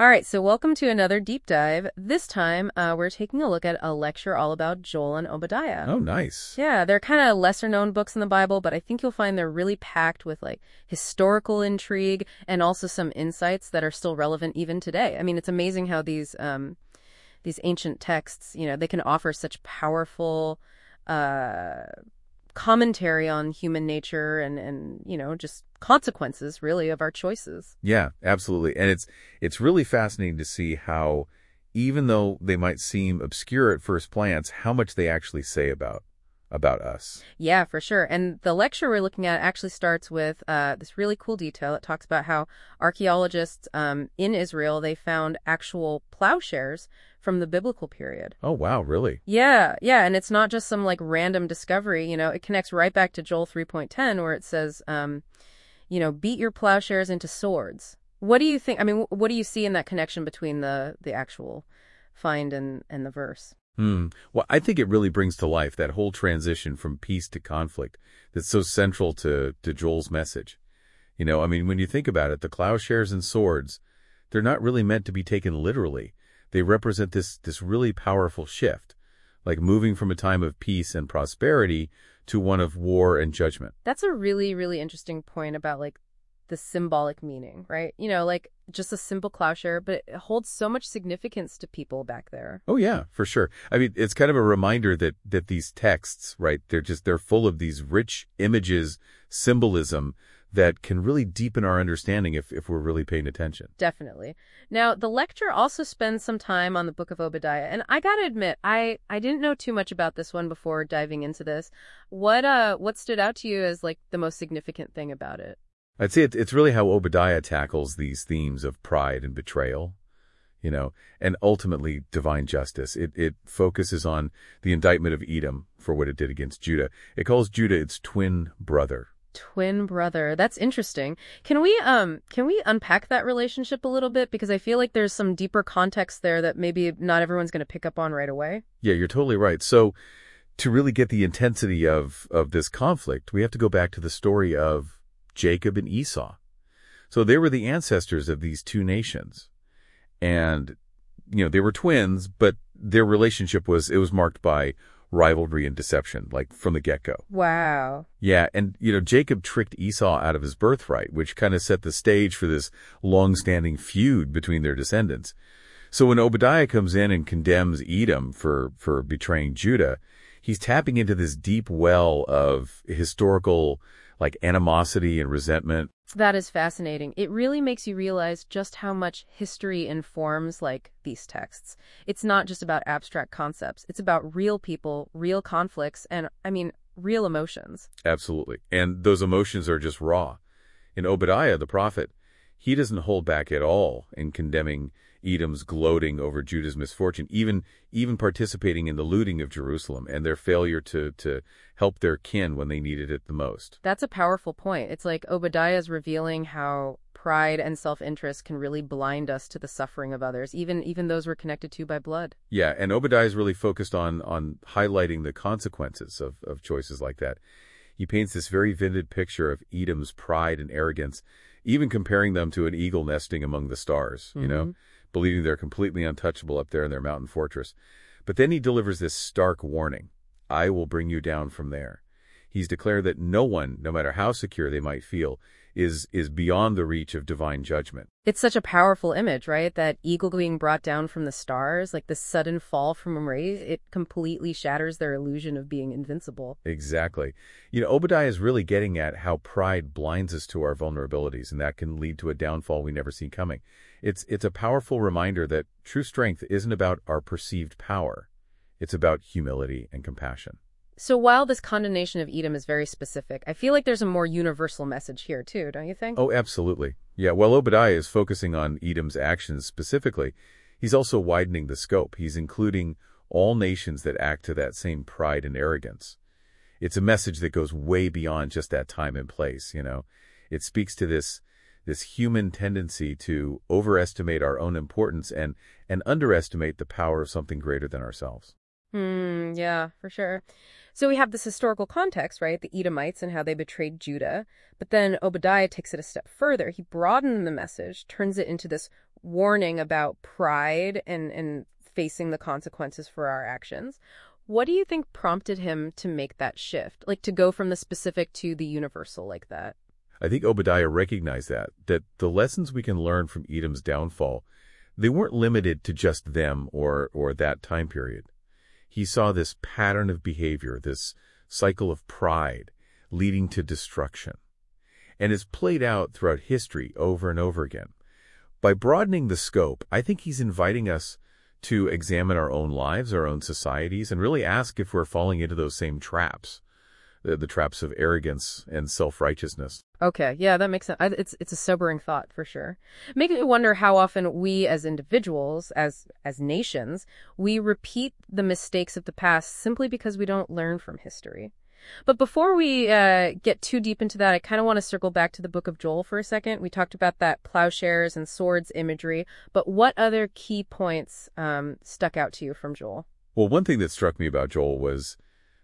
All right, so welcome to another deep dive. This time, we're taking a look at a lecture all about Joel and Obadiah. Oh, nice. Yeah, they're kind of lesser known books in the Bible, but I think you'll find they're really packed with like historical intrigue and also some insights that are still relevant even today. I mean, it's amazing how these ancient texts, they can offer such powerful uh, commentary on human nature and just consequences really of our choices. Yeah, absolutely. And it's really fascinating to see how, even though they might seem obscure at first glance, how much they actually say about us. Yeah, for sure. And the lecture we're looking at actually starts with this really cool detail. It talks about how archaeologists in Israel, they found actual plowshares from the biblical period. Oh, wow, really? Yeah, yeah. And it's not just some like random discovery. It connects right back to Joel 3.10 where it says, beat your plowshares into swords. What do you think? I mean, what do you see in that connection between the actual find and the verse? Well, I think it really brings to life that whole transition from peace to conflict that's so central to Joel's message. I mean, when you think about it, the plowshares and swords, they're not really meant to be taken literally. They represent this really powerful shift, like moving from a time of peace and prosperity to one of war and judgment. That's a really, really interesting point about like the symbolic meaning, right? Like just a simple plowshare, but it holds so much significance to people back there. Oh, yeah, for sure. I mean, it's kind of a reminder that these texts, right, they're full of these rich images, symbolism that can really deepen our understanding if we're really paying attention. Definitely. Now, the lecture also spends some time on the book of Obadiah, and I gotta admit, I didn't know too much about this one before diving into this. What stood out to you as like the most significant thing about it? I'd say it's really how Obadiah tackles these themes of pride and betrayal, and ultimately divine justice. It focuses on the indictment of Edom for what it did against Judah. It calls Judah its twin brother. Twin brother. That's interesting. Can we unpack that relationship a little bit? Because I feel like there's some deeper context there that maybe not everyone's going to pick up on right away. Yeah, you're totally right. So to really get the intensity of this conflict, we have to go back to the story of Jacob and Esau. So they were the ancestors of these two nations. And, they were twins, but their relationship was marked by rivalry and deception, like from the get-go. Wow. Yeah, and, Jacob tricked Esau out of his birthright, which kind of set the stage for this long-standing feud between their descendants. So when Obadiah comes in and condemns Edom for betraying Judah, he's tapping into this deep well of historical like animosity and resentment. That is fascinating. It really makes you realize just how much history informs like these texts. It's not just about abstract concepts. It's about real people, real conflicts, and real emotions. Absolutely. And those emotions are just raw. In Obadiah, the prophet, he doesn't hold back at all in condemning Edom's gloating over Judah's misfortune, even participating in the looting of Jerusalem and their failure to help their kin when they needed it the most. That's a powerful point. It's like Obadiah's revealing how pride and self-interest can really blind us to the suffering of others, even those we're connected to by blood. Yeah, and Obadiah is really focused on highlighting the consequences of choices like that. He paints this very vivid picture of Edom's pride and arrogance, even comparing them to an eagle nesting among the stars, believing they're completely untouchable up there in their mountain fortress. But then he delivers this stark warning. I will bring you down from there. He's declared that no one, no matter how secure they might feel, is beyond the reach of divine judgment. It's such a powerful image, right? That eagle being brought down from the stars, like the sudden fall from a rays, it completely shatters their illusion of being invincible. Exactly. Obadiah is really getting at how pride blinds us to our vulnerabilities, and that can lead to a downfall we never see coming. It's a powerful reminder that true strength isn't about our perceived power. It's about humility and compassion. So while this condemnation of Edom is very specific, I feel like there's a more universal message here too, don't you think? Oh, absolutely. Yeah, while Obadiah is focusing on Edom's actions specifically, he's also widening the scope. He's including all nations that act to that same pride and arrogance. It's a message that goes way beyond just that time and place, It speaks to this human tendency to overestimate our own importance and underestimate the power of something greater than ourselves. Yeah, for sure. So we have this historical context, right? The Edomites and how they betrayed Judah. But then Obadiah takes it a step further. He broadened the message, turns it into this warning about pride and facing the consequences for our actions. What do you think prompted him to make that shift, like to go from the specific to the universal like that? I think Obadiah recognized that the lessons we can learn from Edom's downfall, they weren't limited to just them or that time period. He saw this pattern of behavior, this cycle of pride leading to destruction. And it's played out throughout history over and over again. By broadening the scope, I think he's inviting us to examine our own lives, our own societies, and really ask if we're falling into those same traps, the traps of arrogance and self-righteousness. Okay, yeah, that makes sense. It's a sobering thought for sure. Making me wonder how often we as individuals, as nations, we repeat the mistakes of the past simply because we don't learn from history. But before we get too deep into that, I kind of want to circle back to the book of Joel for a second. We talked about that plowshares and swords imagery, but what other key points stuck out to you from Joel? Well, one thing that struck me about Joel was,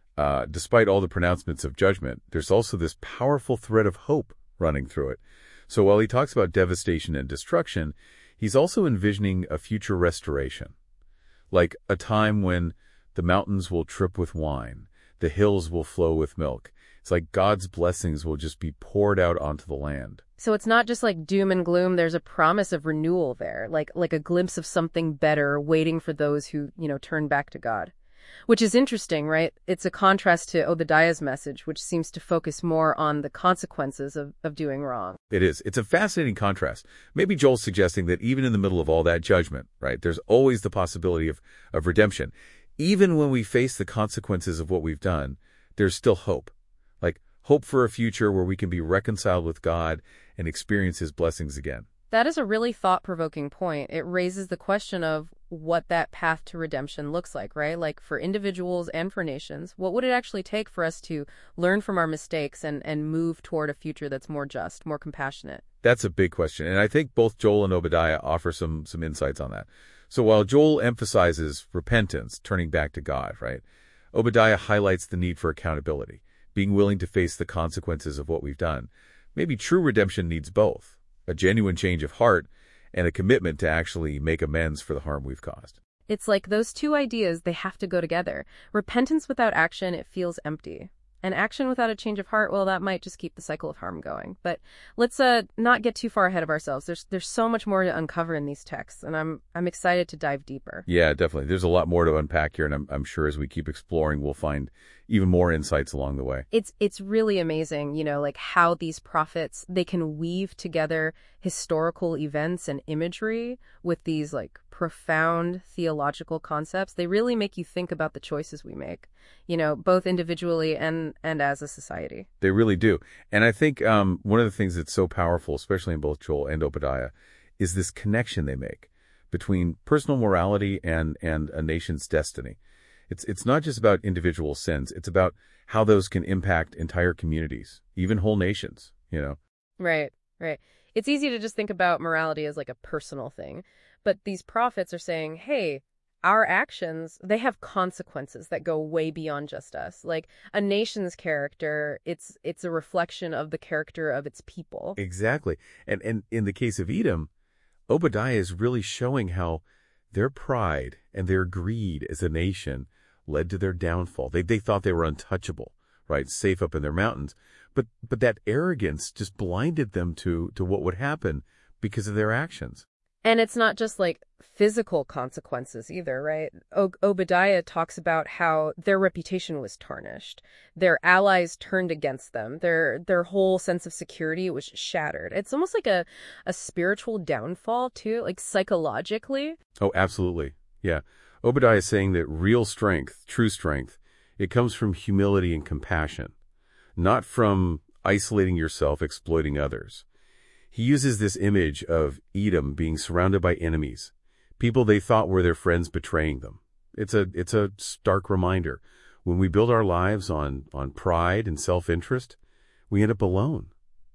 despite all the pronouncements of judgment, there's also this powerful thread of hope running through it. So while he talks about devastation and destruction, he's also envisioning a future restoration, like a time when the mountains will drip with wine, the hills will flow with milk. It's like God's blessings will just be poured out onto the land. So it's not just like doom and gloom. There's a promise of renewal there, like a glimpse of something better waiting for those who, turn back to God. Which is interesting, right? It's a contrast to Obadiah's message, which seems to focus more on the consequences of doing wrong. It is. It's a fascinating contrast. Maybe Joel's suggesting that even in the middle of all that judgment, right, there's always the possibility of redemption. Even when we face the consequences of what we've done, there's still hope. Like hope for a future where we can be reconciled with God and experience his blessings again. That is a really thought-provoking point. It raises the question of what that path to redemption looks like, right? Like for individuals and for nations, what would it actually take for us to learn from our mistakes and move toward a future that's more just, more compassionate? That's a big question. And I think both Joel and Obadiah offer some insights on that. So while Joel emphasizes repentance, turning back to God, right? Obadiah highlights the need for accountability, being willing to face the consequences of what we've done. Maybe true redemption needs both, a genuine change of heart and a commitment to actually make amends for the harm we've caused. It's like those two ideas, they have to go together. Repentance without action, it feels empty. And action without a change of heart, well, that might just keep the cycle of harm going. But let's not get too far ahead of ourselves. There's so much more to uncover in these texts, and I'm excited to dive deeper. Yeah, definitely. There's a lot more to unpack here, and I'm sure as we keep exploring, we'll find even more insights along the way. It's really amazing, like how these prophets, they can weave together historical events and imagery with these like profound theological concepts. They really make you think about the choices we make, both individually and as a society. They really do. And I think one of the things that's so powerful, especially in both Joel and Obadiah, is this connection they make between personal morality and a nation's destiny. It's not just about individual sins. It's about how those can impact entire communities, even whole nations, Right. It's easy to just think about morality as like a personal thing. But these prophets are saying, hey, our actions, they have consequences that go way beyond just us. Like a nation's character, it's a reflection of the character of its people. Exactly. And in the case of Edom, Obadiah is really showing how their pride and their greed as a nation led to their downfall. They thought they were untouchable, right? Safe up in their mountains. But that arrogance just blinded them to what would happen because of their actions. And it's not just like physical consequences either, right? Obadiah talks about how their reputation was tarnished. Their allies turned against them. Their whole sense of security was shattered. It's almost like a spiritual downfall too, like psychologically. Oh, absolutely. Yeah. Obadiah is saying that real strength, true strength, it comes from humility and compassion, not from isolating yourself, exploiting others. He uses this image of Edom being surrounded by enemies, people they thought were their friends betraying them. It's a stark reminder. When we build our lives on pride and self-interest, we end up alone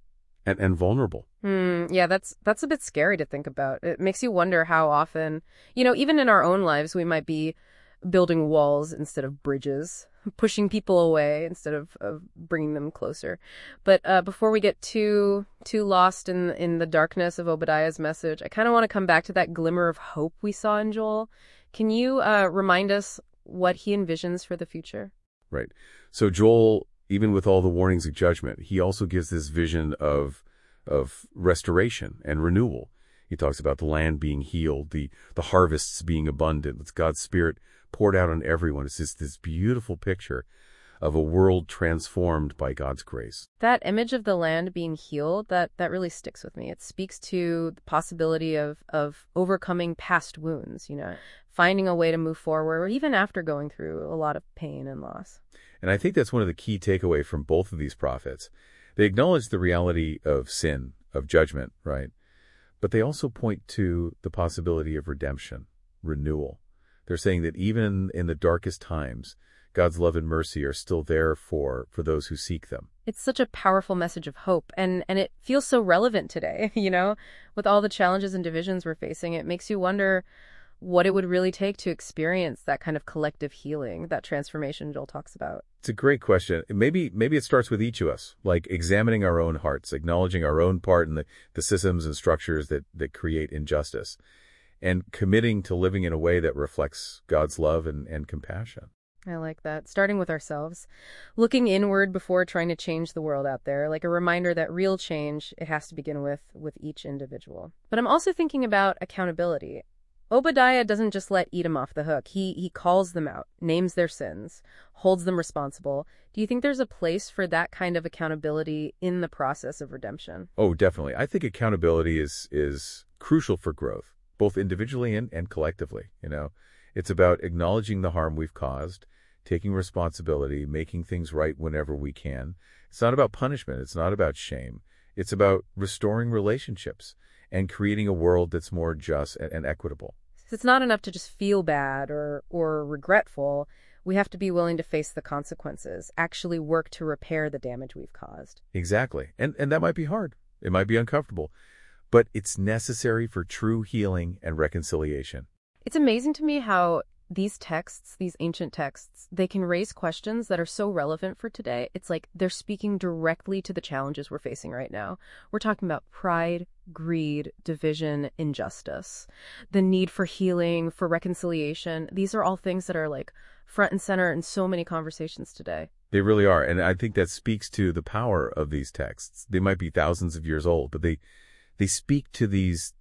and vulnerable. Yeah, that's a bit scary to think about. It makes you wonder how often, even in our own lives, we might be building walls instead of bridges, pushing people away instead of bringing them closer. But before we get too lost in the darkness of Obadiah's message, I kind of want to come back to that glimmer of hope we saw in Joel. Can you remind us what he envisions for the future? Right. So Joel, even with all the warnings of judgment, he also gives this vision of restoration and renewal. He talks about the land being healed, the harvests being abundant. It's God's Spirit poured out on everyone. It's just this beautiful picture of a world transformed by God's grace. That image of the land being healed, that really sticks with me. It speaks to the possibility of overcoming past wounds, finding a way to move forward, even after going through a lot of pain and loss. And I think that's one of the key takeaways from both of these prophets. They acknowledge the reality of sin, of judgment, right? But they also point to the possibility of redemption, renewal. They're saying that even in the darkest times, God's love and mercy are still there for those who seek them. It's such a powerful message of hope, and it feels so relevant today, with all the challenges and divisions we're facing. It makes you wonder what it would really take to experience that kind of collective healing, that transformation Joel talks about. It's a great question. Maybe it starts with each of us, like examining our own hearts, acknowledging our own part in the systems and structures that create injustice, and committing to living in a way that reflects God's love and compassion. I like that. Starting with ourselves, looking inward before trying to change the world out there, like a reminder that real change, it has to begin with each individual. But I'm also thinking about accountability. Obadiah doesn't just let Edom off the hook. He calls them out, names their sins, holds them responsible. Do you think there's a place for that kind of accountability in the process of redemption? Oh, definitely. I think accountability is crucial for growth, both individually and collectively. It's about acknowledging the harm we've caused, taking responsibility, making things right whenever we can. It's not about punishment. It's not about shame. It's about restoring relationships and creating a world that's more just and equitable. It's not enough to just feel bad or regretful. We have to be willing to face the consequences, actually work to repair the damage we've caused. Exactly. And that might be hard. It might be uncomfortable. But it's necessary for true healing and reconciliation. It's amazing to me how these texts, these ancient texts, they can raise questions that are so relevant for today. It's like they're speaking directly to the challenges we're facing right now. We're talking about pride, greed, division, injustice, the need for healing, for reconciliation. These are all things that are like front and center in so many conversations today. They really are. And I think that speaks to the power of these texts. They might be thousands of years old, but they speak to these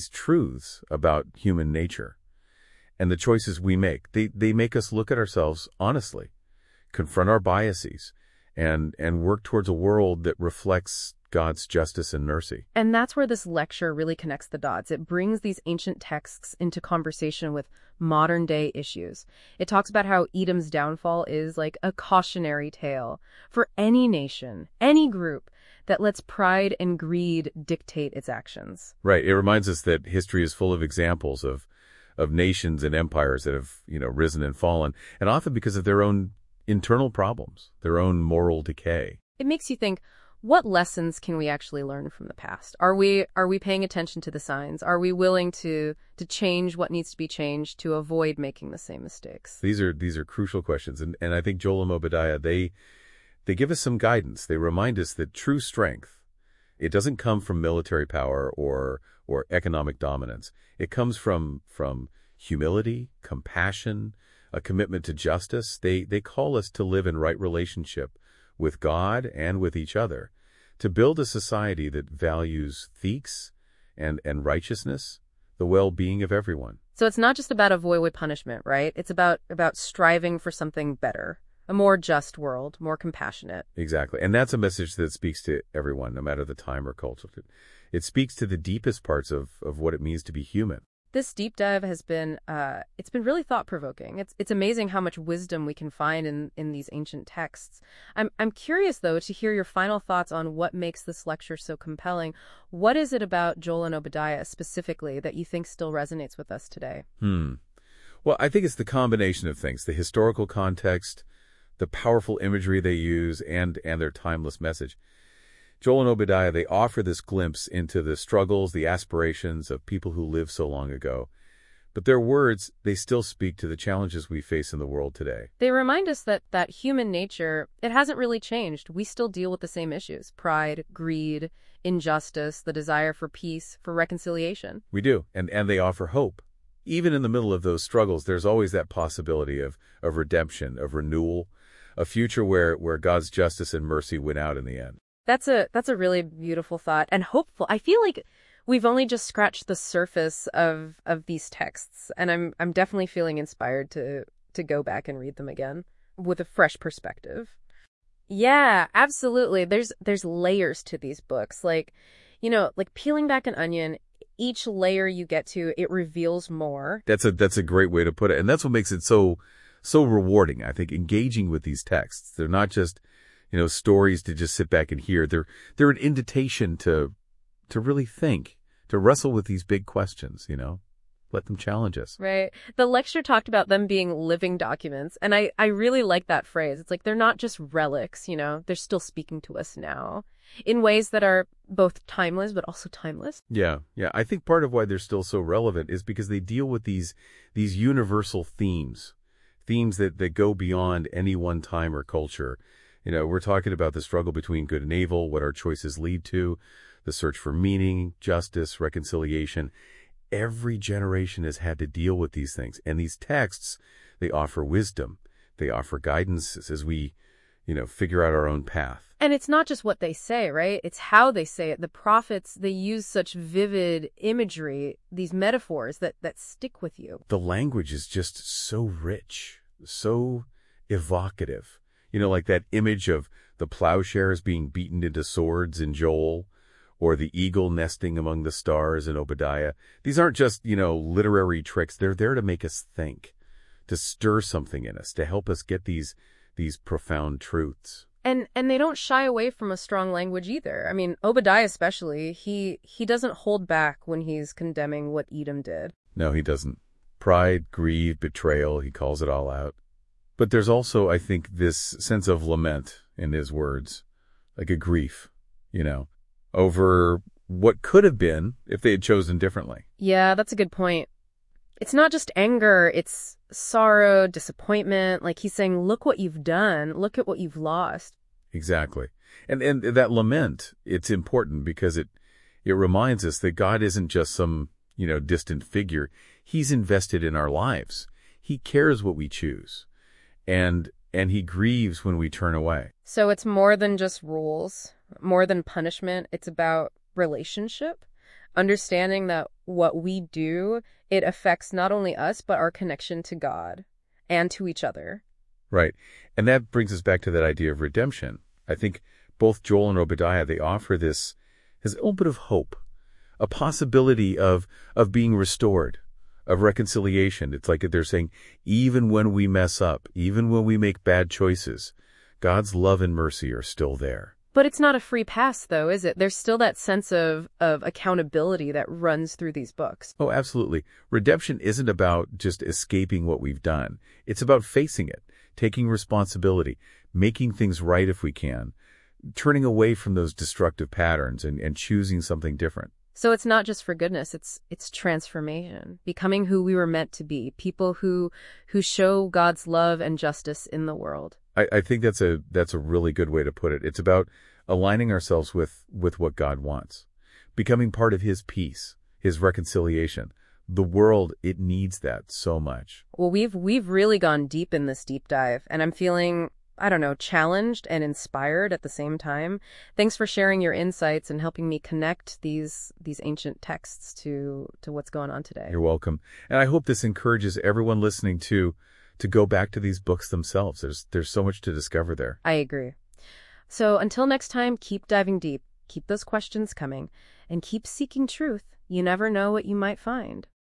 truths about human nature and the choices we make. They make us look at ourselves honestly, confront our biases, and work towards a world that reflects God's justice and mercy. And that's where this lecture really connects the dots. It brings these ancient texts into conversation with modern day issues. It talks about how Edom's downfall is like a cautionary tale for any nation, any group that lets pride and greed dictate its actions. Right. It reminds us that history is full of examples of nations and empires that have, risen and fallen, and often because of their own internal problems, their own moral decay. It makes you think, what lessons can we actually learn from the past? Are we paying attention to the signs? Are we willing to change what needs to be changed to avoid making the same mistakes? These are crucial questions, and I think Joel and Obadiah, they give us some guidance. They remind us that true strength, it doesn't come from military power or economic dominance. It comes from humility, compassion, a commitment to justice. They call us to live in right relationship with God and with each other, to build a society that values ethics and righteousness, the well-being of everyone. So it's not just about avoid punishment, right? It's about striving for something better, a more just world, more compassionate. Exactly. And that's a message that speaks to everyone, no matter the time or culture. It speaks to the deepest parts of what it means to be human. This deep dive has been, it's been really thought-provoking. It's amazing how much wisdom we can find in these ancient texts. I'm curious, though, to hear your final thoughts on what makes this lecture so compelling. What is it about Joel and Obadiah specifically that you think still resonates with us today? Well, I think it's the combination of things, the historical context, the powerful imagery they use, and their timeless message. Joel and Obadiah, they offer this glimpse into the struggles, the aspirations of people who lived so long ago. But their words, they still speak to the challenges we face in the world today. They remind us that human nature, it hasn't really changed. We still deal with the same issues: pride, greed, injustice, the desire for peace, for reconciliation. We do, and they offer hope. Even in the middle of those struggles, there's always that possibility of redemption, of renewal, a future where God's justice and mercy win out in the end. That's a really beautiful thought and hopeful. I feel like we've only just scratched the surface of these texts, and I'm definitely feeling inspired to go back and read them again with a fresh perspective. Yeah, absolutely. There's layers to these books. Like, like peeling back an onion, each layer you get to, it reveals more. That's a great way to put it. And that's what makes it so rewarding, I think, engaging with these texts. They're not just, stories to just sit back and hear. They're an invitation to really think, to wrestle with these big questions, Let them challenge us. Right. The lecture talked about them being living documents, and I really like that phrase. It's like they're not just relics, they're still speaking to us now in ways that are both timeless but also timeless. Yeah. I think part of why they're still so relevant is because they deal with these universal themes that go beyond any one time or culture. We're talking about the struggle between good and evil, what our choices lead to, the search for meaning, justice, reconciliation. Every generation has had to deal with these things. And these texts, they offer wisdom. They offer guidance as we, figure out our own path. And it's not just what they say, right? It's how they say it. The prophets, they use such vivid imagery, these metaphors that stick with you. The language is just so rich, so evocative. Like that image of the plowshares being beaten into swords in Joel, or the eagle nesting among the stars in Obadiah. These aren't just, literary tricks. They're there to make us think, to stir something in us, to help us get these profound truths. And they don't shy away from a strong language either. I mean, Obadiah especially, he doesn't hold back when he's condemning what Edom did. No, he doesn't. Pride, greed, betrayal, he calls it all out. But there's also, I think, this sense of lament in his words, like a grief, over what could have been if they had chosen differently. Yeah, that's a good point. It's not just anger, it's sorrow, disappointment. Like he's saying, look what you've done, look at what you've lost. Exactly. And that lament, it's important because it reminds us that God isn't just some, distant figure. He's invested in our lives. He cares what we choose. And he grieves when we turn away. So it's more than just rules, more than punishment. It's about relationship, understanding that what we do, it affects not only us, but our connection to God and to each other. Right. And that brings us back to that idea of redemption. I think both Joel and Obadiah, they offer this little bit of hope, a possibility of being restored, of reconciliation. It's like they're saying, even when we mess up, even when we make bad choices, God's love and mercy are still there. But it's not a free pass, though, is it? There's still that sense of accountability that runs through these books. Oh, absolutely. Redemption isn't about just escaping what we've done. It's about facing it, taking responsibility, making things right if we can, turning away from those destructive patterns and choosing something different. So it's not just forgiveness, it's transformation, becoming who we were meant to be, people who show God's love and justice in the world. I think that's a really good way to put it. It's about aligning ourselves with what God wants, becoming part of his peace, his reconciliation. The world, it needs that so much. Well, we've really gone deep in this deep dive, and I'm feeling, challenged and inspired at the same time. Thanks for sharing your insights and helping me connect these ancient texts to what's going on today. You're welcome. And I hope this encourages everyone listening to go back to these books themselves. There's so much to discover there. I agree. So until next time, keep diving deep, keep those questions coming, and keep seeking truth. You never know what you might find.